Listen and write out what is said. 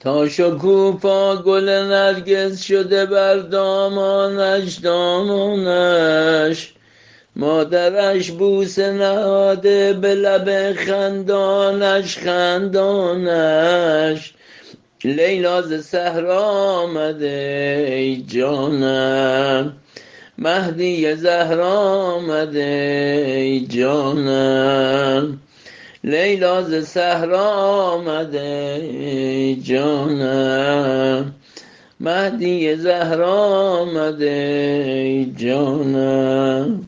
تا شکوفا گل نرگس شده بر دامانش مادرش بوسه نهاده به لب خندانش لیلا ز صحرا آمده ای جانم، مهدی زهرا آمده ای جانم، لیلا ز صحرا آمده ای جانم، مهدی زهرا آمده ای جانم.